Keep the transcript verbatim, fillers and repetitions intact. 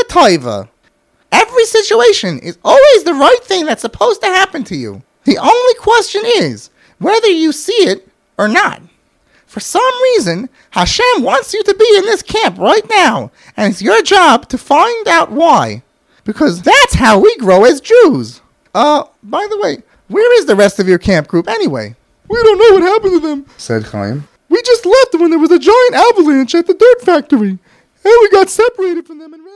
toiva. Every situation is always the right thing that's supposed to happen to you. The only question is whether you see it or not. For some reason, Hashem wants you to be in this camp right now, and it's your job to find out why. Because that's how we grow as Jews. Uh, by the way, where is the rest of your camp group anyway? We don't know what happened to them, said Chaim. We just left when there was a giant avalanche at the dirt factory, and we got separated from them and ran.